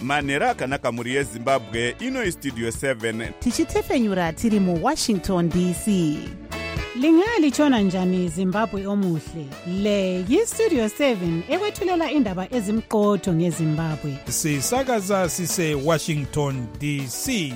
manhero akanaka mhuri yezimbabwe. Ino Studio 7 tichitefenyura tiri muWashington DC. Lingalitshona njani Zimbabwe omuhle? Le yiStudio 7 ekwethulela indaba ezimqotho ngeZimbabwe. Sisakaza sise Washington DC.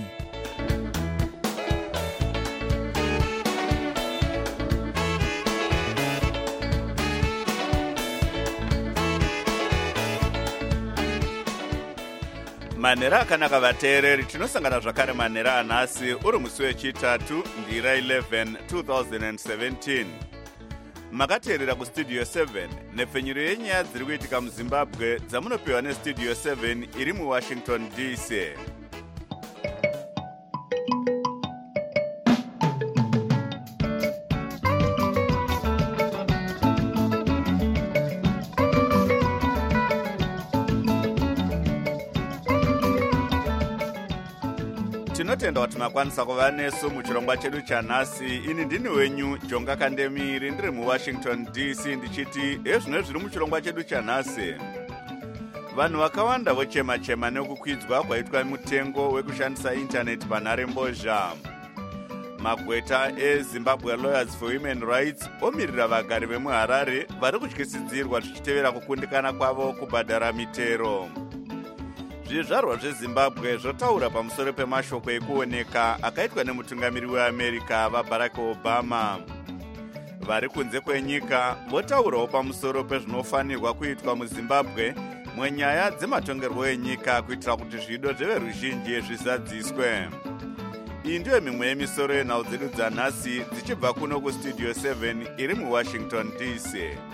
manhero akanaka vateereri, tinosangana zvakare manhero anhasi uri musi wechitatu ndira 11 2017. makateerera kustudio 7 nepfenyuro yenyaya dziri kuitika muzimbabwe dzamunopiwa nestudio 7 iri muWashington DC. tinotenda kuti makwanisa kuva nesu muchirongwa chedu chanhasi. Ini ndini wenyu Jonga Kandemiri, ndiri muWashington DC, ndichiti ezvino zviri muchirongwa chedu chanhasi. Vanhu vakawanda vochema-chema nekukwidzwa kwaitwa mutengo wekushandisa intaneti panharembozha. Magweta eZimbabwe Lawyers for Human Rights omirira vagari vemuHarare vari kutyisidzirwa zvichitevera kukundikana kwavo kubhadhara mitero. Zvizvarwa zveZimbabwe zvotaura pamusoro pemashoko ekuoneka akaitwa nemutungamiri weAmerica vaBarack Obama. Vari kunze kwenyika votaurawo pamusoro pezvinofanirwa kuitwa muZimbabwe munyaya dzematongerwo enyika kuitira kuti zvido zveveruzhinji zvizadziswe. Iyi ndiyo mimwe yemisoro yenhau dzedu dzanhasi dzichibva kuno kustudio 7 iri muWashington DC.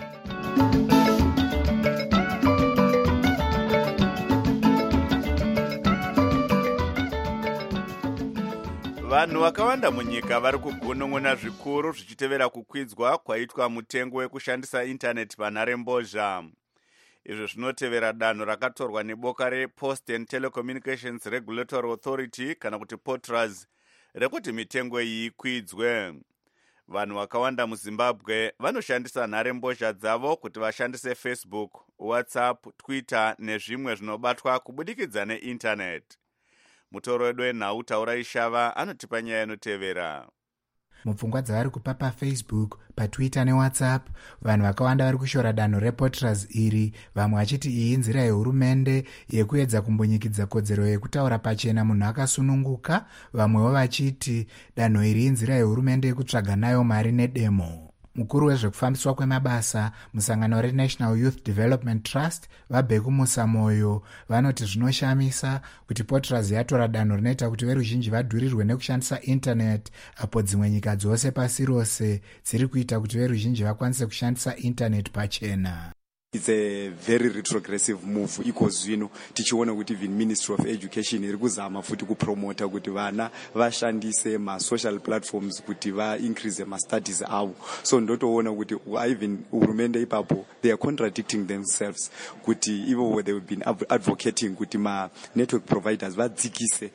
Vanhu vakawanda munyika vari kugunun'una zvikuru zvichitevera kukwidzwa kwaitwa mutengo wekushandisa intaneti panharembozha. Izvo zvinotevera danho rakatorwa neboka rePost and Telecommunications Regulatory Authority kana kuti POTRAS rekuti mitengo iyi ikwidzwe. Vanhu vakawanda muZimbabwe vanoshandisa nharembozha dzavo kuti vashandise Facebook, WhatsApp, Twitter nezvimwe zvinobatwa kubudikidza neintaneti. Mutoro wedu wenhau Taura Ishava anotipa nyaya inotevera. Mupfungwa dzavari kupa paFacebook, paTwitter neWhatsApp, vanhu vakawanda vari kushora danho rePOTRAS iri, vamwe vachiti iyi nzira yehurumende yekuedza kumbonyikidza kodzero yekutaura pachena munhu akasununguka, vamwewo vachiti danho iri inzira yehurumende yekutsvaga nayo mari nedemo. Mukuru wezvekufambiswa kwemabasa musangano reNational Youth Development Trust vaBheku Musamoyo vanoti zvinoshamisa kuti POTRAS yatora danho rinoita kuti veruzhinji vadhurirwe nekushandisa intaneti apo dzimwe nyika dzose pasi rose dziri kuita kuti veruzhinji vakwanise kushandisa intaneti pachena. It's a very retrogressive move iko zvino tichiona kuti even Ministry of Education iri kuzama futi kupromota kuti vana vashandise ma social platforms kuti va increase ma studies avo. So ndotoona kuti even hurumende ipapo they are contradicting themselves kuti even they have been advocating kuti ma network providers vadzikise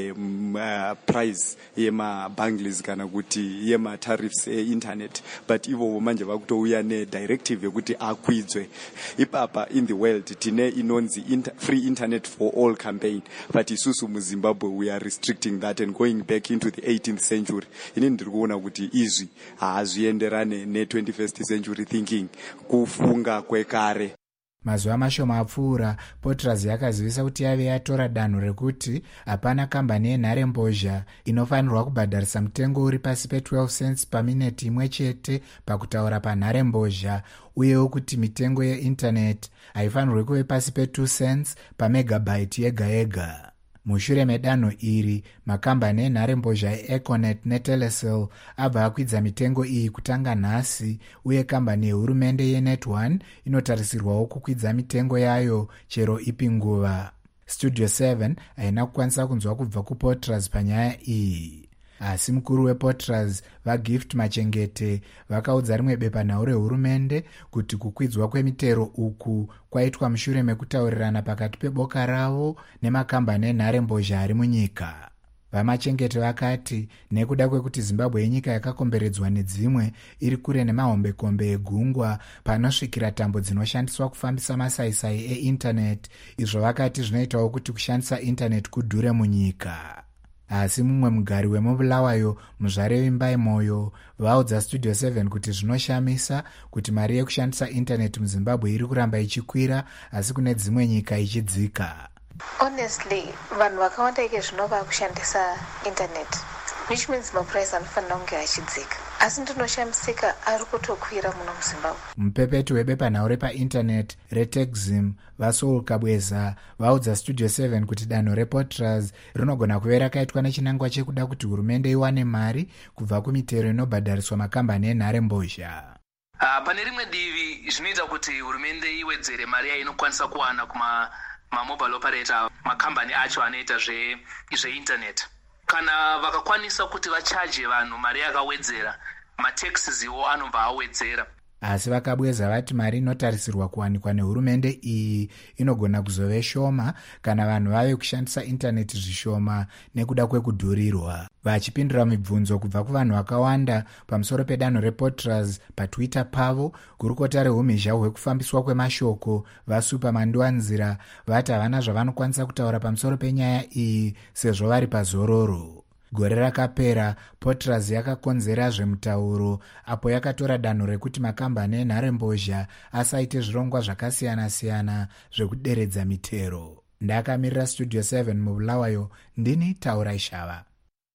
price yema bundles kana kuti yema tariffs internet, but ivo manje vakutouya ne directive yekuti akwidzwe. Ipapa in the world tine inonzi free internet for all campaign, but isusu muZimbabwe we are restricting that and going back into the 18th century. Ini ndiri kuona kuti izvi hazvienderane ne21st century thinking, kufunga kwekare. Mazuva mashoma apfuura, POTRAS yakazivisa kuti yave yatora danho rekuti hapana kambani yenharembozha inofanirwa kubhadharisa mutengo uri pasi pe12 cents pamineti imwe chete pakutaura panharembozha, uyewo kuti mitengo yeintaneti haifanirwi kuve pasi pe2 cents pamegabyte yega yega. Mushure medanho iri, makambani enharembozha eEconet neTelecel abva akwidza mitengo iyi kutanga nhasi, uye kambani yehurumende yeNet1 inotarisirwawo kukwidza mitengo yayo chero ipi nguva. Studio 7 haina kukwanisa kunzwa kubva kuPOTRAS panyaya iyi. Asi mukuru wePOTRAS vaGift Machengete vakaudza rimwe bepanhau rehurumende kuti kukwidzwa kwemitero uku kwaitwa mushure mekutaurirana pakati peboka ravo nemakambani enharembozha ari munyika. Vamachengete vakati nekuda kwekuti Zimbabwe inyika yakakomberedzwa nedzimwe iri kure nemahombekombe egungwa panosvikira tambo dzinoshandiswa kufambisa masaisai eindaneti, izvo vakati zvinoitawo kuti kushandisa indaneti kudhure munyika. Asi mumwe mugari wemubulawayo, muzvare Vimbai Moyo, vaudza Studio 7 kuti zvinoshamisa kuti mari yekushandisa indaneti muZimbabwe iri kuramba ichikwira asi kune dzimwe nyika ichidzika. Honestly, vanhu vakawanda ike zvino vakushandisa internet, which means mapuraizi anofanira kunge achidzika, asi ndinoshamisika ari kutokwira muno muZimbabwe. Mupepeti webepanhau repaindaneti reTechzim vaSoul Kabweza vaudza Studio 7 kuti danho rePortras rinogona kuve rakaitwa nechinangwa chekuda kuti hurumende iwane mari kubva kumitero inobhadhariswa makambani enharembozha. Pane rimwe divi zvinoita kuti hurumende iwedzere mari yainokwanisa kuwana mobile operator, makambani acho anoita zveinterneti. Kana vakakwanisa kuti vachaje vanhu mari yakawedzera, mataxes iwo anobva awedzera. Asi vakabweza vati mari inotarisirwa kuwanikwa nehurumende iyi inogona kuzove shoma kana vanhu vave kushandisa intaneti zvishoma nekuda kwekudhurirwa. Vachipindura mibvunzo kubva kuvanhu vakawanda pamusoro pedanho rePortras paTwitter pavo, gurukota reumhizha hwekufambiswa kwemashoko vaSuper Manduanzira vati havana zvavanokwanisa kutaura pamusoro penyaya iyi sezvo vari pazororo. Gore rakapera, Portras yakakonzera zvemutauro apo yakatora danho rekuti makambani enharembozha asaite zvirongwa zvakasiyana-siyana zvekuderedza mitero. Ndakamirira Studio 7 mubulawayo, ndini Taura Ishava.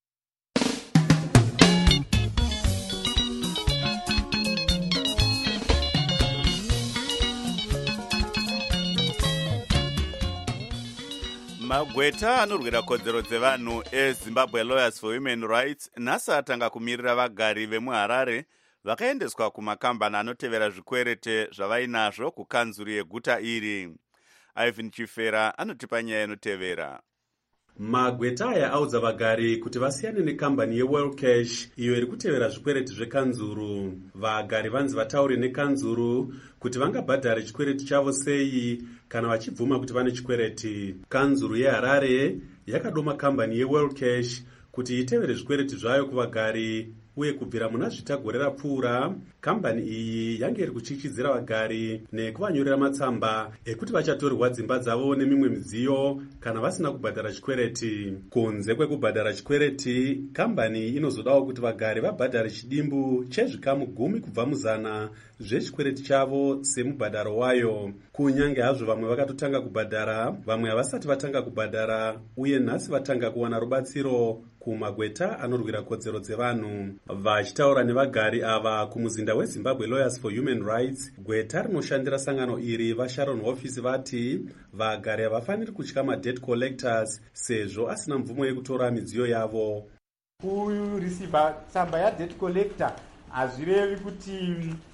Magweta anorwira kodzero dzevanhu eZimbabwe Lawyers for Human Rights nhasi atanga kumirira vagari vemuHarare vakaendeswa kumakambani anotevera zvikwerete zvavainazvo kukanzuri yeguta iri. Ivan Chifera anotipa nyaya inotevera. Magweta aya audza vagari kuti vasiyane nekambani yeWorld Cash iyo iri kutevera zvikwereti zvekanzuru. Vagari vanzi vataure nekanzuru kuti vangabhadhara chikwereti chavo sei kana vachibvuma kuti vane chikwereti. Kanzuru yeHarare yakadoma kambani yeWorld Cash kuti itevere zvikwereti zvayo kuvagari, uye kubvira muna zvitagore rapfuura kambani iyi yange iri kuchichidzira vagari nekuvanyorera matsamba ekuti vachatorerwa dzimba dzavo nemimwe midziyo kana vasina kubhadhara chikwereti. Kunze kwekubhadhara chikwereti, kambani inozodawo kuti vagari vabhadhare chidimbu chezvikamu 10 kubva muzana zvechikwereti chavo semubhadharo wayo. Kunyange hazvo vamwe vakatotanga kubhadhara, vamwe havasati vatanga kubhadhara, uye nhasi vatanga kuwana rubatsiro kumagweta anorwira kodzero dzevanhu. Vachitaura nevagari ava kumuzinda weZimbabwe Lawyers for Human Rights, gweta rinoshandira sangano iri vaSharon Office vati vagari havafaniri kutya madebt collectors sezvo asina mvumo yekutora midziyo yavo. Kurisiva tsamba yadebt collector hazvirevi kuti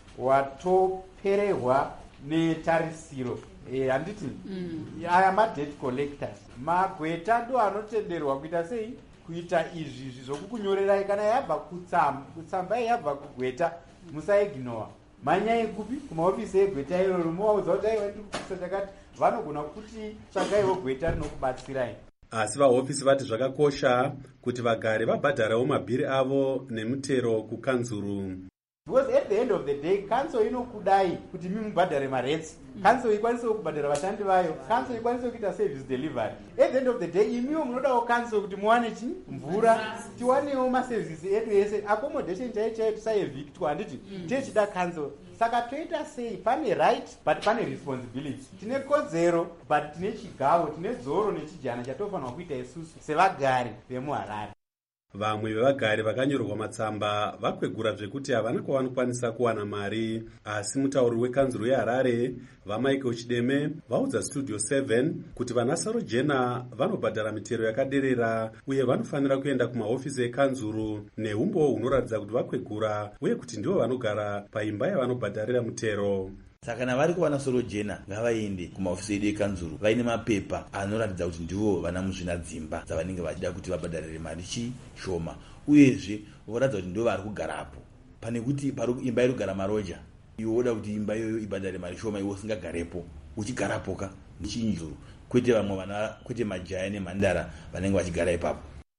watoperehwa netarisiro. Handiti aya madebt collectors, magweta ndo anotenderwa kuita sei kuita izvi zvokukunyorerai. Kana yabva kutsamba yabva kugweta musaignora. Manyai kupi kumaofisi egweta iroro muvaudza kuti aiwa ndiri kupisa takati, vanogona kuti tsvagaiwo gweta rinokubatsirai. Asi vaofisi vati zvakakosha kuti vagari vabhadharewo mabhiri avo nemutero kukanzuru. Because at the end of the day, council inokudai kuti mimubhadhare maretsi, council ikwanise kubhadhara vashandi vayo, council ikwanise kuita service delivery. At the end of the day, imiwo munodawo council kuti muwane mvura, tiwanewo maservices edu ese, accommodation chaiyo tisaevictwa, handiti tichida council. Saka toita sei, pane right but pane responsibility. Tine kodzero but tine chigavo, tine dzoro nechijana chatofanirwa kuita isusu sevagari vemuHarare. Vamwe vevagari vakanyorerwa matsamba vakwegura zvekuti havana kwavanokwanisa kuwana mari, asi mutauri wekanzuru yeHarare vaMichael Chideme vaudza Studio 7 kuti vanasaro jena vanobhadhara mitero yakaderera uye vanofanira kuenda kumahofisi ekanzuru neumbo hunoratidza kuti vakwegura uye kuti ndivo vanogara paimba yavanobhadharira mutero. Saka kana vari kuwana soro jena ngavaende kumahofisi edu ekanzuru vaine mapepa anoratidza kuti ndivo vana muzvina dzimba dzavanenge vachida kuti vabhadharire mari chishoma, uyezve voratidza kuti ndivo vari kugarapo. Pane kuti imba iri kugara maroja, iwe woda kuti imba iyoyo ibhadhare mari shoma, iwe usingagarepo uchigarapoka muchinzuru, kwete vamwe vana, kwete majaya nemhandara vanenge vachigara ipapo.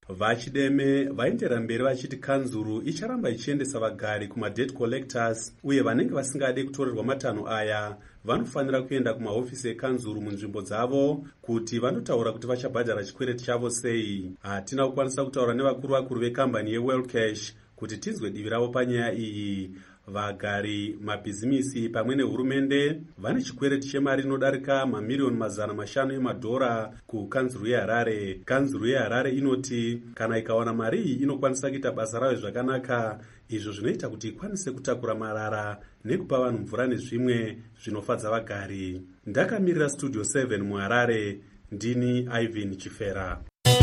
Vachideme vaendera mberi vachiti kanzuru icharamba ichiendesa vagari kuma-debt collectors, uye vanenge vasingade kutorerwa matanho aya vanofanira kuenda kumahofisi ekanzuru munzvimbo dzavo kuti vandotaura kuti vachabhadhara chikwereti chavo sei. Hatina kukwanisa kutaura nevakuru vekambani yeWorld Cash kuti tinzwe divi ravo panyaya iyi. Vagari, mabhizimisi pamwe nehurumende vane chikwereti chemari inodarika mamiliyoni 500 emadhora kukanzuru yeHarare. Kanzuru yeHarare inoti kana ikawana mari iyi inokwanisa kuita basa rayo zvakanaka, izvo zvinoita kuti ikwanise kutakura marara nekupa vanhu mvura nezvimwe zvinofadza vagari. Ndakamirira Studio 7 muHarare, ndini Ivan Chifera.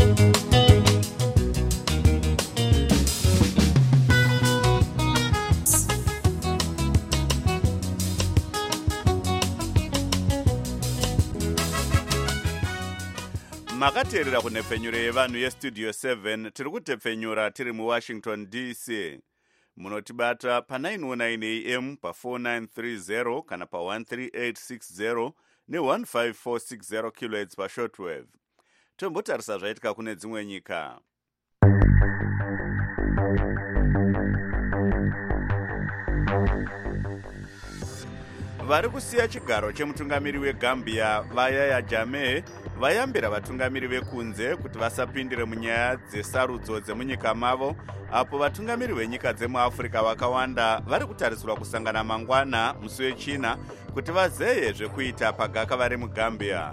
Makateerera kunhepfenyuro yevanhu yestudio 7 tiri kutepfenyura tiri muWashington DC. Munotibata pa919 AM pa4930 kana pa13860 ne15460 kHz pashortwave. Tombotarisa zvaitika kune dzimwe nyika. Vari kusiya chigaro chemutungamiri weGambia Yahya Jammeh vayambira vatungamiri vekunze kuti vasapindire munyaya dzesarudzo dzemunyika mavo, apo vatungamiri venyika dzemuAfrica vakawanda vari kutarisirwa kusangana mangwana musi weChina kuti vazeye zvekuita pagaka vari muGambia.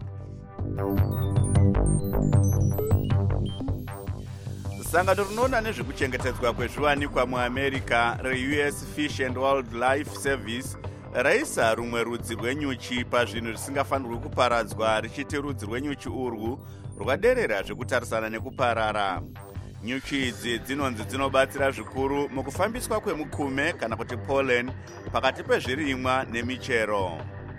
Sangano rinoona nezvekuchengetedzwa kwezviwanikwa muAmerica reUS Fish and Wildlife Service raisa rumwe rudzi rwenyuchi pazvinhu zvisingafanirwi kuparadzwa, richiti rudzi rwenyuchi urwu rwaderera zvekutarisana nekuparara. Nyuchi idzi dzinonzi dzinobatsira zvikuru mukufambiswa kwemukume kana kuti pollen pakati pezvirimwa nemichero.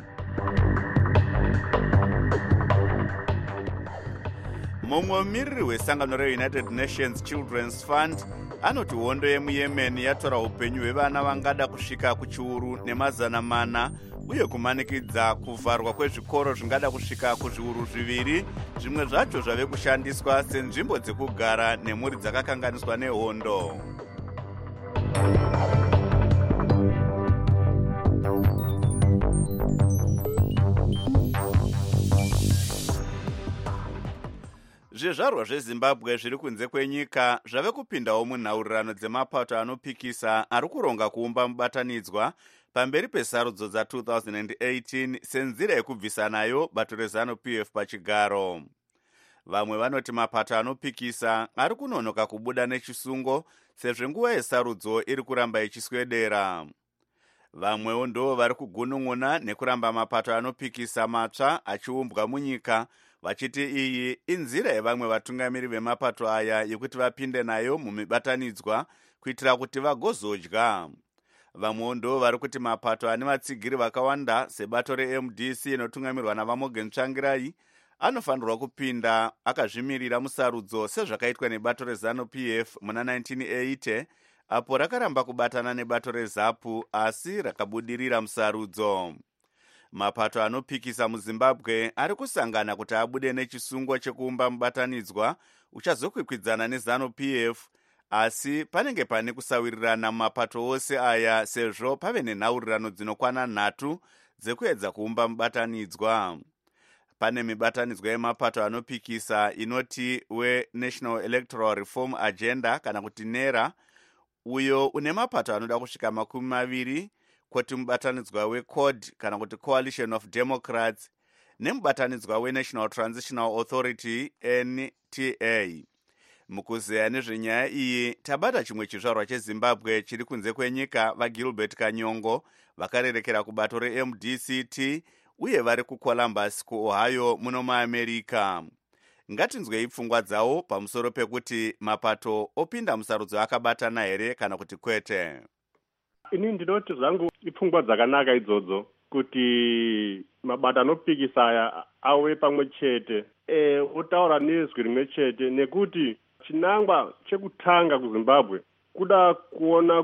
Mumwe mumiriri wesangano reUnited Nations Children's Fund anoti hondo yemuYemen yatora upenyu hwevana vangada kusvika kuchiuru ne400 uye kumanikidza kuvharwa kwezvikoro zvingada kusvika kuzviuru 2, zvimwe zvacho zvave kushandiswa senzvimbo dzekugara nemhuri dzakakanganiswa nehondo. Zvizvarwa zveZimbabwe zviri kunze kwenyika zvave kupindawo munhaurirano dzemapato anopikisa ari kuronga kuumba mubatanidzwa pamberi pesarudzo dza2018 senzira yekubvisa nayo bato reZANU-PF pachigaro. Vamwe vanoti mapato anopikisa ari kunonoka kubuda nechisungo sezvo nguva yesarudzo iri kuramba ichiswedera. Vamwewo ndo vari kugunun'una nekuramba mapato anopikisa matsva achiumbwa munyika, vachiti iyi inzira yevamwe vatungamiri vemapato aya yekuti vapinde nayo mumibatanidzwa kuitira kuti vagozodya. Vamwewo ndo vari kuti mapato ane vatsigiri vakawanda sebato reMDC inotungamirwa naVaMorgan Tsvangirai anofanirwa kupinda akazvimirira musarudzo sezvakaitwa nebato reZANU-PF muna 1980 apo rakaramba kubatana nebato reZAPU asi rakabudirira musarudzo. Mapato anopikisa muZimbabwe ari kusangana kuti abude nechisungo chekuumba mubatanidzwa uchazokwikwidzana neZANU-PF, asi panenge pane kusawirirana mumapato ose aya sezvo pave nenhaurirano dzinokwana 3 dzekuedza kuumba mubatanidzwa. Pane mibatanidzwa yemapato anopikisa inoti weNational Electoral Reform Agenda kana kuti NERA, uyo une mapato anoda kusvika 20, kwoti mubatanidzwa weCORD kana kuti Coalition of Democrats nemubatanidzwa weNational Transitional Authority NTA. Mukuzeya nezvenyaya iyi tabata chimwe chizvarwa cheZimbabwe chiri kunze kwenyika vaGilbert Kanyongo vakarerekera kubato reMDCT uye vari kuColumbus kuOhio muno muAmerica. Ngatinzwei pfungwa dzawo pamusoro pekuti mapato opinda musarudzo akabatana here kana kuti kwete. Ini ndinoti zvangu ipfungwa dzakanaka idzodzo kuti mabato anopikisa aya auye pamwe chete otaura nezwi rimwe chete, nekuti chinangwa chekutanga kuZimbabwe kuda kuona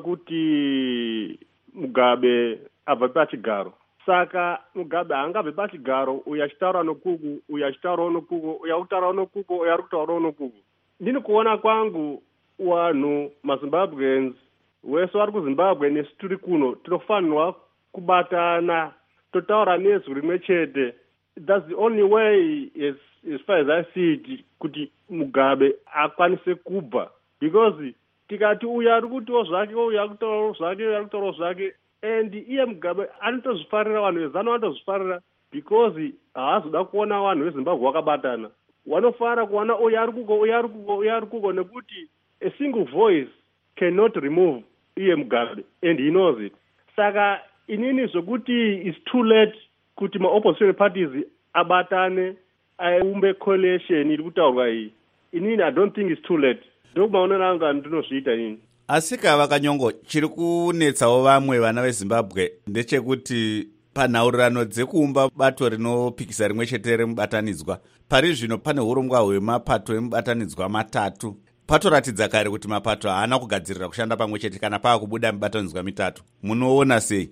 kuti Mugabe abva pachigaro. Saka Mugabe haangabve pachigaro, uyu achitaura nokuku, uyu achitaurawo nokuku, uyu akutaurawo nokuku, uyu ari kutaurawo nokuku. ndini kuona kwangu wanhu mazimbabweans wese vari kuzimbabwe nesu tiri kuno tinofanirwa kubatana totaura nezwi rimwe chete. That's the only way as far as I see it kuti Mugabe akwanise kubva, because tikati uyu ari kutiwo zvake uyu ari kutaurawo zvake uyu ari kutaurawo zvake, and iye Mugabe anotozvifarira, vanhu vezano vanotozvifarira because haazoda kuona vanhu vezimbabwe vakabatana. Vanofara kuona uyu ari kuko uyu ari kuko uyu ari kuko, nekuti a single voice cannot remove iye Mugabe and he knows it. Saka inini zvokuti it's too late kuti ma-opposition parties abatane aumbe coalition iri kutaurwa iyi, inini I don't think it's too late. Ndokumaonera anga ndinozviita inini. Asi Kava Kanyongo, chiri kunetsawo vamwe vana veZimbabwe ndechekuti panhaurirano dzekuumba bato rinopikisa rimwe chete remubatanidzwa, pari zvino pane urongwa hwemapato emubatanidzwa matatu. Patoratidza kare kuti mapato haana kugadzirira kushanda pamwe chete kana paakubuda mibatanidzwa mitatu. Munoona sei?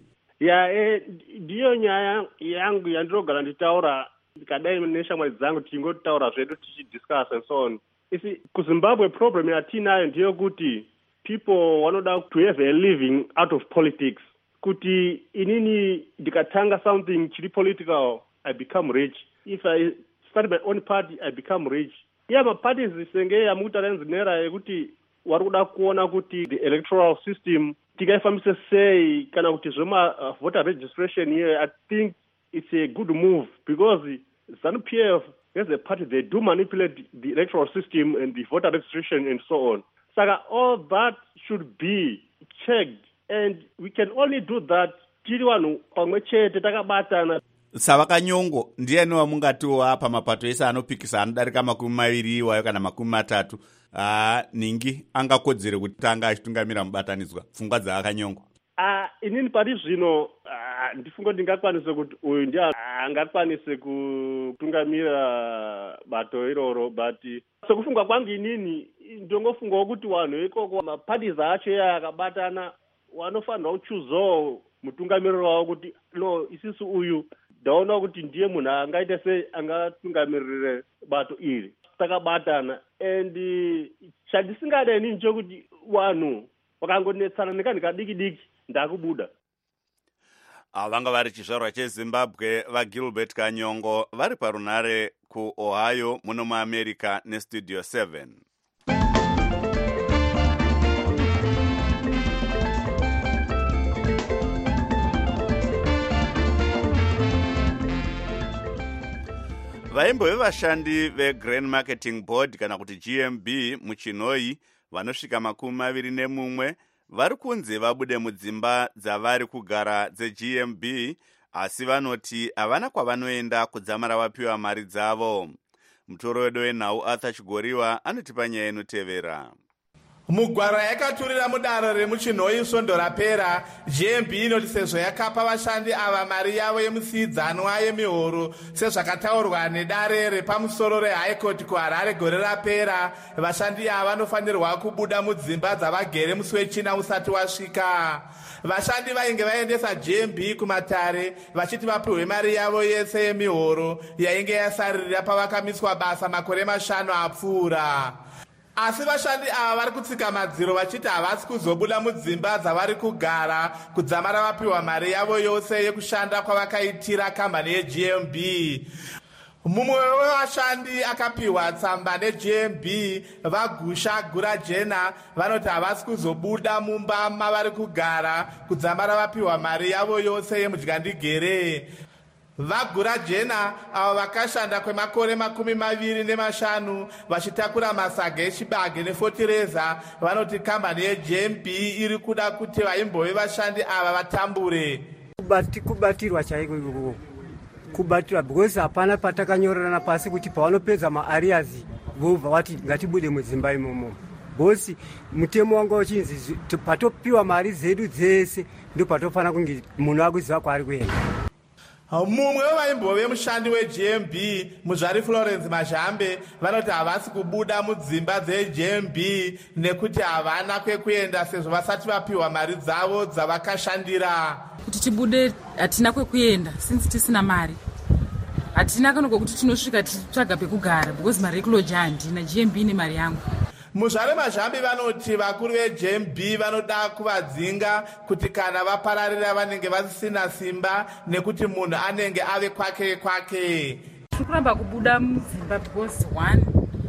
Ndiyo nyaya yangu yandinogara nditaura ndikadai neshamwari dzangu tingotaura zvedu tichidiscuss and so on. Isi kuZimbabwe problem yatinayo ndiyo kuti people vanoda to have a living out of politics. Kuti inini ndikatanga something chiri political, I become rich. If I start my own party, I become rich. Maparties senge yamutaranzinera yekuti vari kuda kuona kuti the electoral system tikaifambisa sei kana kuti zvema voter registration here. I think it's a good move because ZANU-PF as a party, they do manipulate the electoral system and the voter registration and so on. Saka all that should be checked, and we can only do that tiri vanhu pamwe chete takabatana. Sava Kanyongo, ndiani wamungatiwa pamapato ese anopikisa anodarika 20 iwayo kana 30, ningi angakodzere kutanga achitungamira mubatanidzwa? Pfungwa dzaKanyongo. Inini pari zvino ndifunga ndingakwanise kuti uyu ndiye angakwanise kutungamira bato iroro, but sekufunga kwangu inini ndongofungawo kuti vanhu ikoko maparties acho akabatana vanofanirwa kuchuzawo mutungamiriro wavo kuti no, isisu uyu ndaona kuti ndiye munhu angaita sei angatungamirire bato iri takabatana. And chandisingada inini chokuti vanhu vakangonetsana nekanhu kadiki diki ndakubuda. Vanga vari chizvarwa cheZimbabwe vaGilbert Kanyongo vari parunare kuOhio muno muAmerica neStudio 7. Vaimbo vevashandi veGrain Marketing Board kana kuti GMB muChinoi vanosvika 21 vari kunze vabude mudzimba dzavari kugara dzeGMB, asi vanoti havana kwavanoenda kudzamara vapiwa mari dzavo. Mutoro wedu wenhau Arthur Chigoriwa anotipa nyaya inotevera. Mugwara yakaturira mudare remuChinoi svondo rapera, GMB inoti sezvo yakapa vashandi ava mari yavo yemusiidzanwa yemihoro sezvakataurwa nedare repamusoro reHigh Court kuHarare gore rapera, vashandi ava vanofanirwa kubuda mudzimba dzavagere musi wechina usati wasvika. Vashandi vainge vaendesa GMB kumatare vachiti vapiwe mari yavo yese yemihoro yainge yasaririra pavakamiswa basa makore 5 apfuura. Asi vashandi ava vari kutsika madziro vachiti havasi kuzobuda mudzimba dzavari kugara kudzamara vapiwa mari yavo yose yekushanda kwavakaitira kambani yeGMB. Mumwe wevashandi akapiwa tsamba neGMB, vaGusha Gurajena, vanoti havasi kuzobuda mumba mavari kugara kudzamara vapiwa mari yavo yose yemudyandigere. VaGurajena avo vakashanda kwemakore 25 vachitakura masaga echibage nefotireza, vanoti kambani yeGMB iri kuda kuti vaimbove vashandi ava vatambure. Kubatirwa chaiko ikoko, kubatirwa because hapana patakanyorerana pasi kuti pavanopedza maarias vobva vati ngatibude mudzimba imomo. Bosi mutemo wanga uchinzi patopiwa mari dzedu dzese ndo patofana kunge munhu akuziva kwaari kuenda. Mumwe wevaimbove mushandi weGMB, Muzvari Florence Mazhambe, vanoti havasi kubuda mudzimba dzeGMB nekuti havana kwekuenda sezvo vasati vapiwa mari dzavo dzavakashandira. Kuti tibude hatina kwekuenda since tisina mari. Hatina kana kuti tinosvika titsvaga pekugara because mari yekuloja handina, GMB ine mari yangu. muzvare mazvambi vanoti vakuru veJMB vanoda kuvadzinga kuti kana vapararira vanenge vasisina simba nekuti munhu anenge ave kwake kwake. Tiri kuramba kubuda mudzimba because one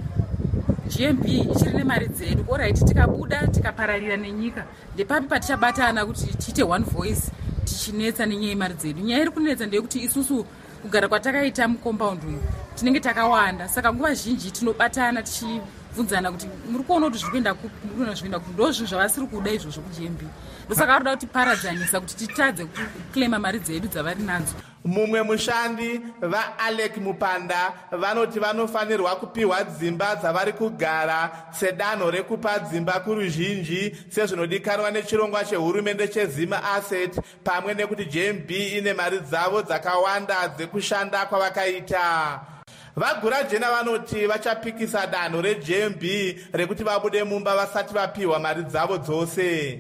GMB ichiri nemari dzedu. Alright, tikabuda tikapararira nenyika ndepapi patichabatana kuti tiite one voice tichinetsa nenyaya yemari dzedu. Nyaya iri kunetsa ndeyekuti isusu kugara kwatakaita mucompound uyu tinenge takawanda, saka nguva zhinji tinobatana tichibvunzana kuti muri kuona kuti zvikuenda kupi, ndo zvinhu zvavasiri kuda izvozvo kuGMB. Ndosaka varoda kuti paradzanisa kuti titadze kuklema mari dzedu dzavari nadzo. Mumwe mushandi vaAlec Mupanda vanoti vanofanirwa kupiwa dzimba dzavari kugara sedanho rekupa dzimba kuruzhinji sezvinodikanwa nechirongwa chehurumende cheZima Asset, pamwe nekuti GMB ine mari dzavo dzakawanda dzekushanda kwavakaita. Vagurajena vanoti vachapikisa danho reGMB rekuti vabude mumba vasati vapiwa mari dzavo dzose.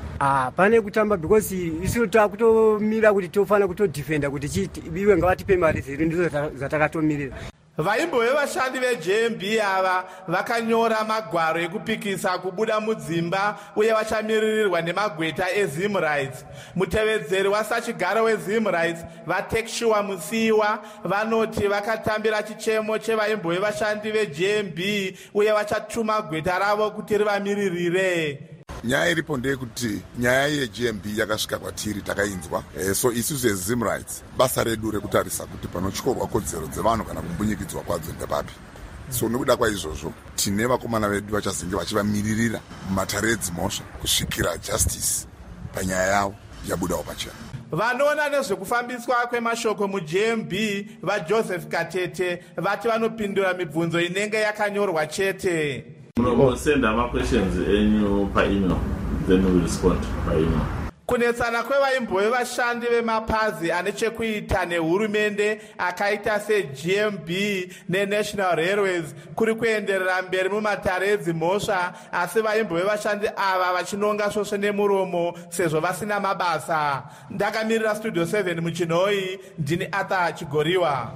Pane kutamba because isu takutomira kuti tofana kutodefenda kuti iwe ngavatipe mari dzedu ndizo zatakatomirira. Vaimbo vevashandi veGMB ava vakanyora magwaro ekupikisa kubuda mudzimba uye vachamiririrwa nemagweta eZimrights. Mutevedzeri wasachigaro weZimrights vaTekshua Musiwa vanoti vakatambira chichemo chevaimbo vevashandi veGMB uye vachatuma gweta ravo kuti rivamiririre. Nyaya iripo ndeyekuti nyaya yeGMB yakasvika kwatiri takainzwa, so isusu eZimrights basa redu rekutarisa kuti panotyorwa kodzero dzevanhu kana kumbunyikidzwa kwadzo ndepapi. So nekuda kwaizvozvo tine vakomana vedu vachazenge vachivamiririra mumatare edzimhosva kusvikira justice panyaya yavo yabudawo pachena. Vanoona nezvekufambiswa kwemashoko muGMB vaJoseph Katete vati vanopindura mibvunzo inenge yakanyorwa chete. Send our questions per email, then we respond by email. Kunetsana kwevaimbo vevashandi vemapazi ane chekuita nehurumende akaita seGMB neNational Railways kuri kuenderera mberi mumatare edzimhosva, asi vaimbo vevashandi ava vachinonga svosve nemuromo sezvo vasina mabasa. Ndakamirira Studio 7 muChinoi, ndini Arthur Chigoriwa.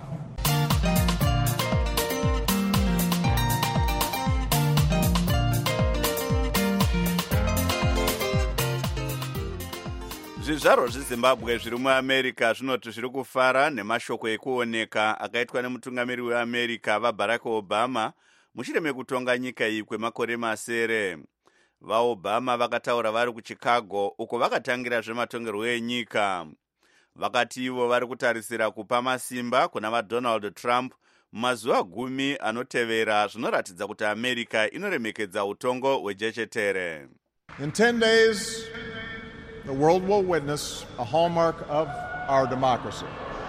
Zvizvarwa zveZimbabwe zviri muAmerica zvinoti zviri kufara nemashoko ekuoneka akaitwa nemutungamiri weAmerica vaBarack Obama mushure mekutonga nyika iyi kwemakore masere. VaObama vakataura vari kuChicago uko vakatangira zvematongerwo enyika. Vakati ivo vari kutarisira kupa masimba kuna vaDonald Trump mumazuva 10 anotevera, zvinoratidza kuti America inoremekedza utongo hwejechetere. In 10 days the world will witness a hallmark of our democracy.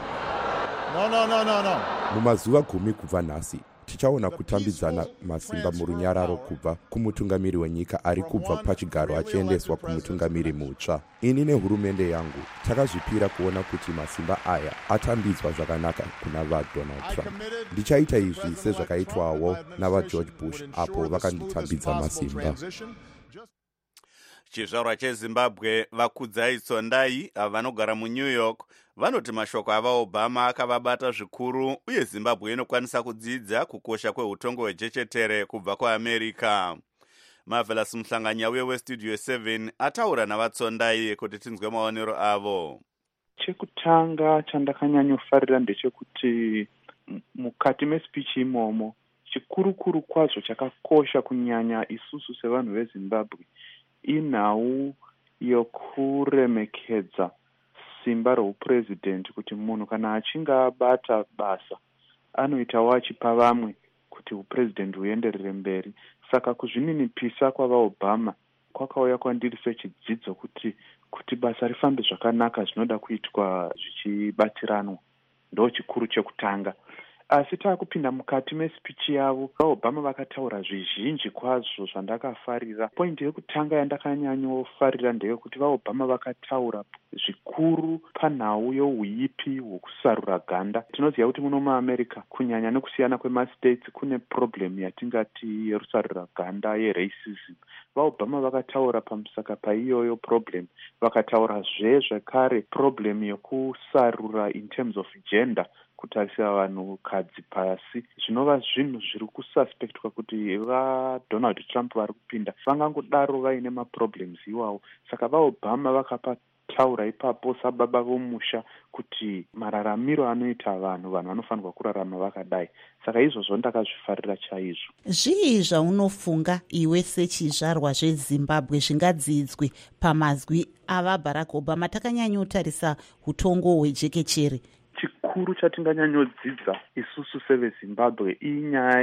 No. Mumazuva 10 kubva nhasi tichaona kutambidzana masimba murunyararo kubva kumutungamiri wenyika ari kubva pachigaro achiendeswa kumutungamiri mutsva. Ini nehurumende yangu takazvipira kuona kuti masimba aya atambidzwa zvakanaka kuna vaDonald Trump. Ndichaita izvi sezvakaitwawo navaGeorge Bush apo vakanditambidza masimba. Chizvarwa cheZimbabwe vaKudzai Tsondai vanogara muNew York vanoti mashoko avaObama akavabata zvikuru uye Zimbabwe inokwanisa kudzidza kukosha kweutongo hwejechetere kubva kuAmerica. Marvelous Muhlanganyauye weStudio 7 ataura navaTsondai kuti tinzwe maonero avo. Chekutanga chandakanyanyofarira ndechekuti mukati mespeech imomo chikurukuru kwazvo chakakosha kunyanya isusu sevanhu veZimbabwe inhau yokuremekedza simba roupurezidendi, kuti munhu kana achinge abata basa anoitawo achipa vamwe kuti upurezidendi huenderere mberi. Saka kuzvininipisa kwavaObama kwakauya kwandiri sechidzidzo kuti basa rifambe zvakanaka zvinoda kuitwa zvichibatiranwa. Ndo chikuru chekutanga. Asi taakupinda mukati mespeech yavo vaObama vakataura zvizhinji kwazvo zvandakafarira. Pointi yekutanga yandakanyanyofarira ndeyekuti vaObama vakataura zvikuru panhau youipi hwokusarura ganda. Tinoziva kuti muno muAmerica kunyanya nekusiyana kwemastates kune problem yatingati yerusarura ganda yeracism. VaObama vakataura pamusaka paiyoyo problem. Vakataura zvekare problem yokusarura in terms of gender kutarisira vanhukadzi pasi, zvinova zvinhu zviri kususpectwa kuti vaDonald Trump vari kupinda vangangodaro vaine maproblems iwawo. Saka vaObama vakapa taura ipapo sababa vomusha kuti mararamiro anoita vanhu vanofanirwa kurarama vakadai. Saka izvozvo ndakazvifarira chaizvo. Zvii zvaunofunga iwe sechizvarwa zveZimbabwe zvingadzidzwe pamazwi avaBarack Obama? Takanyanyotarisa utongo hwejekechere. Chikuru chatinganyanyodzidza isusu seveZimbabwe inyaya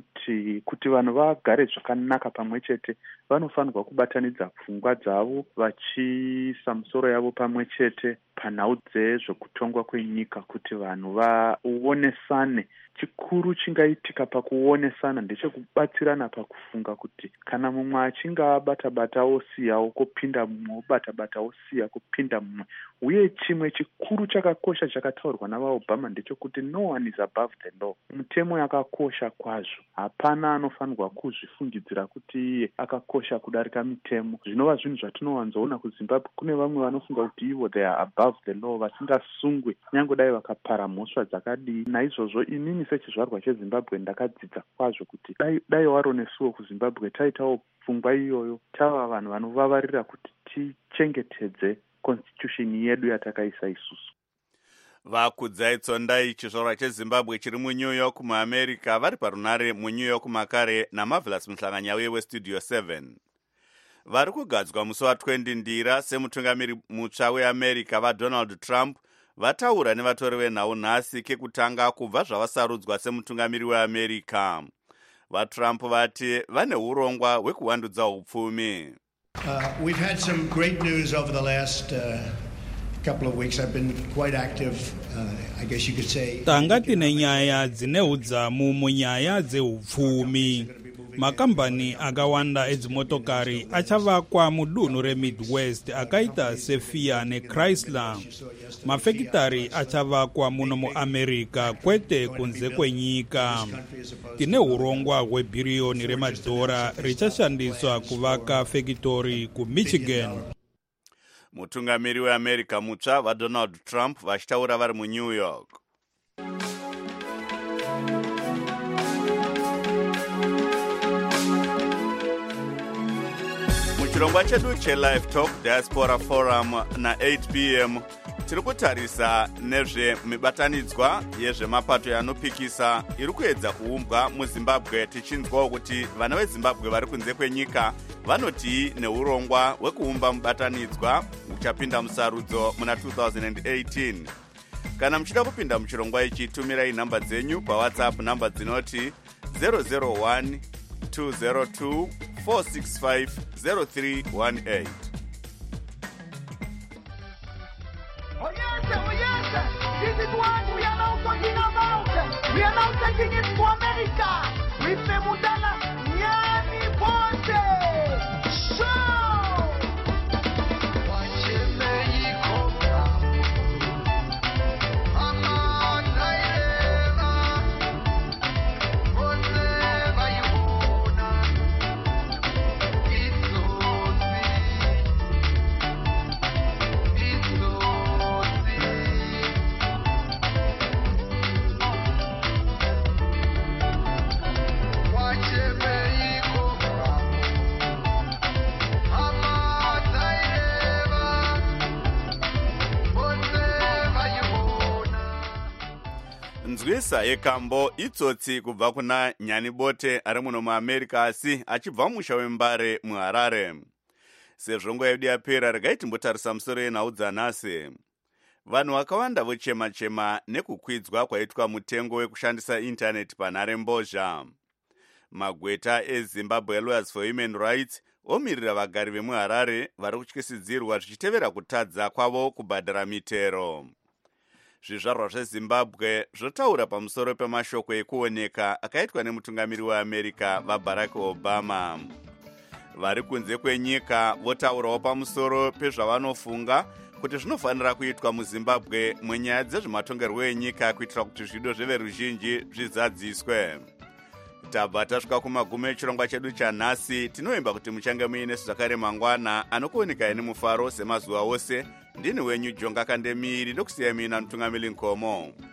yekuti vanhu vagare zvakanaka pamwe chete, vanofanirwa kubatanidza pfungwa dzavo vachiisa misoro yavo pamwe chete panhau dzezvekutongwa kwenyika kuti vanhu vaonesane. Chikuru chingaitika pakuonesana ndechekubatsirana pakufunga kuti kana mumwe achinge abata-bata osiyawo kopinda mumwe, obata-bata osiya kopinda mumwe. Uye chimwe chikuru chakakosha chakataurwa navaObama ndechekuti no one is above the law. Mutemo yakakosha kwazvo, hapana anofanirwa kuzvifungidzira kuti iye akakosha kudarika mitemo. Zvinova zvinhu zvatinowanzoona kuZimbabwe. Kune vamwe vanofunga kuti ivo they are above the law, vasingasungwe nyangodai vakapara mhosva dzakadii. Naizvozvo inini sechizvarwa cheZimbabwe ndakadzidza kwazvo kuti dai waro nesuwo kuZimbabwe taitawo pfungwa iyoyo, tava vanhu vanovavarira kuti tichengetedze constitution yedu yatakaisa isusu. Vakudzai Tsondai, chizvarwa cheZimbabwe chiri muNew York muAmerica, vari parunare muNew York makare naMarvelous Muhlanganyauye weStudio 7. Vari kugadzwa musi wa20 Ndira semutungamiri mutsva weAmerica vaDonald Trump vataura nevatori venhau nhasi kekutanga kubva zvavasarudzwa semutungamiri weAmerica. VaTrump vati vane urongwa hwekuwandudza upfumi. We've had some great news over the last couple of weeks. I've been quite active, I guess you could say. Tanga tine nyaya dzine udzamu munyaya dzeupfumi. Makambani akawanda edzimotokari achavakwa mudunhu reMidwest akaita seFiat neChrysler. Mafekitari achavakwa muno muAmerica kwete kunze kwenyika. Tine urongwa hwebhiriyoni remadhora richashandiswa kuvaka fekitori kuMichigan. Mutungamiri weAmerica mutsva vaDonald Trump vachitaura vari muNew York. Muchirongwa chedu cheLive Talk Diaspora Forum na8 p.m. tiri kutarisa nezvemibatanidzwa yezvemapato yanopikisa iri kuedza kuumbwa muZimbabwe, tichinzwawo kuti vana veZimbabwe vari kunze kwenyika vanoti neurongwa hwekuumba mubatanidzwa uchapinda musarudzo muna 2018. Kana muchida kupinda muchirongwa ichi, tumirai nhamba dzenyu paWhatsApp, nhamba dzinoti 001 202 465 0318. Oh yes, this is what we are now talking about. We are now taking it to America with the Mudala Nyani Ponte Show. Nzwisa yekambo itsotsi kubva kuna Nyani Bote ari muno muAmerica asi achibva musha wembare muHarare. Sezvo nguva yedu yapera, regai timbotarisa musoro yenhau dzanhasi. Vanhu vakawanda vochema-chema nekukwidzwa kwaitwa mutengo wekushandisa intaneti panhare mbozha. Magweta eZimbabwe Lawyers for Human Rights omirira vagari vemuHarare vari kutyisidzirwa zvichitevera kutadza kwavo kubhadhara mitero. Zvizvarwa zveZimbabwe zvotaura pamusoro pemashoko ekuoneka akaitwa nemutungamiri weAmerica vaBarack Obama. Vari kunze kwenyika votaurawo pamusoro pezvavanofunga kuti zvinofanira kuitwa muZimbabwe munyaya dzezvematongerwo enyika kuitira kuti zvido zveveruzhinji zvizadziswe. Tabva tasvika kumagumo echirongwa chedu chanhasi. Tinoimba kuti muchange muine zvakare mangwana anokuoneka nemufaro semazuva ose. Ndini wenyu Jonga Kandemiri ndokusiyai mina mutungamiri Nkomo.